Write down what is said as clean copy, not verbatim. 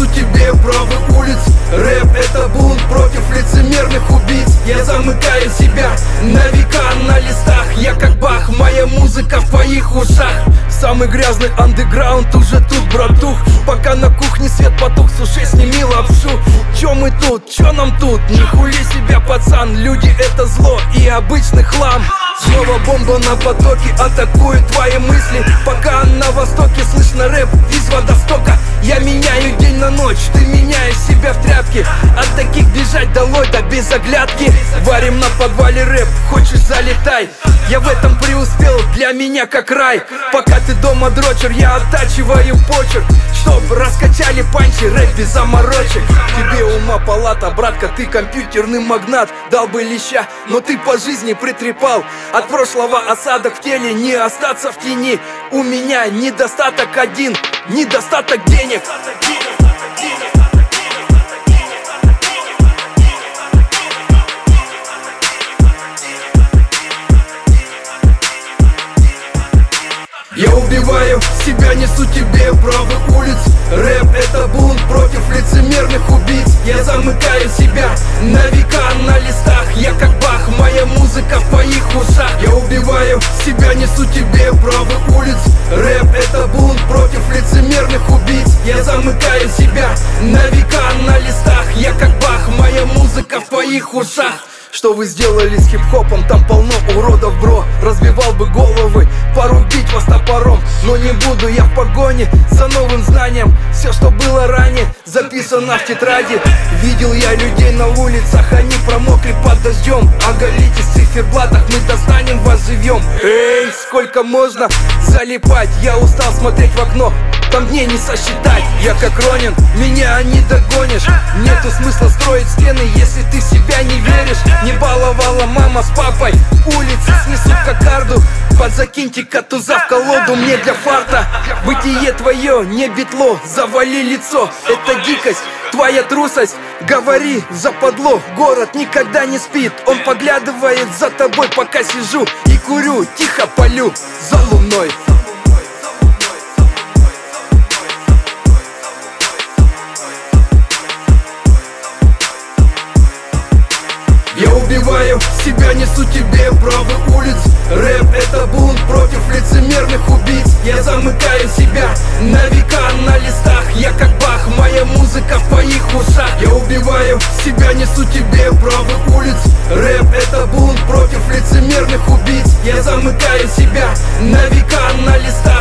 несу тебе правый улиц. Рэп — это бунт против лицемерных убийц. Я замыкаю себя на века на листах. Я как Бах, моя музыка в твоих ушах. Самый грязный андеграунд уже тут, братух. Пока на кухне свет потух, суши, сними лапшу. Чё мы тут, чё нам тут? Не хули себя, пацан, люди — это зло и обычный хлам. Снова бомба на потоке атакует твои мысли. Пока на востоке слышно рэп из водостока. Я меняю день на ночь, ты меняешь себя в тряпке. От таких бежать долой, да без оглядки. Варим на подвале рэп, хочешь залетай. Я в этом преуспел, для меня как рай. Пока ты дома дрочер, я оттачиваю почерк. Чтоб раскачали панчи, рэп без заморочек. Тебе ума палата, братка, ты компьютерный магнат. Дал бы леща, но ты по жизни притрепал. От прошлого осадок в теле, не остаться в тени. У меня недостаток один, недостаток денег. Я убиваю себя, несу тебе правый улиц. Рэп — это бунт против лицемерных убийц. Я замыкаю себя на века на листах. Я как Бах, моя музыка в твоих ушах. Я убиваю себя, несу тебе правый улиц. Рэп — это бунт против лицемерных убийц. Я замыкаю себя на века на листах. Я как Бах, моя музыка в твоих ушах. Что вы сделали с хип-хопом? Там полно уродов, бро. Разбивал бы головы, порубить вас топором. Но не буду я в погоне за новым знанием. Все, что было ранее, записано в тетради. Видел я людей на улицах, они промокли под дождем. Оголитесь в циферблатах, мы достанем вас живьем. Эй, сколько можно залипать? Я устал смотреть в окно, там дней не сосчитать. Я как Ронин, меня не догонишь. Нету смысла строить стены, если ты в себя не веришь. Не баловала мама с папой, улицы снесут кокарду. Подзакиньте котуза в колоду мне для фарта. Бытие твое не битло, завали лицо. Это дикость, твоя трусость. Говори западло, город никогда не спит. Он поглядывает за тобой, пока сижу и курю, тихо палю за луной. Я убиваю себя, несу тебе правый улиц. Рэп — это бунт против лицемерных убийц. Я замыкаю себя на века на листах. Я как Бах, моя музыка в твоих ушах. Я убиваю себя, несу тебе правый улиц. Рэп — это бунт против лицемерных убийц. Я замыкаю себя на века на листах.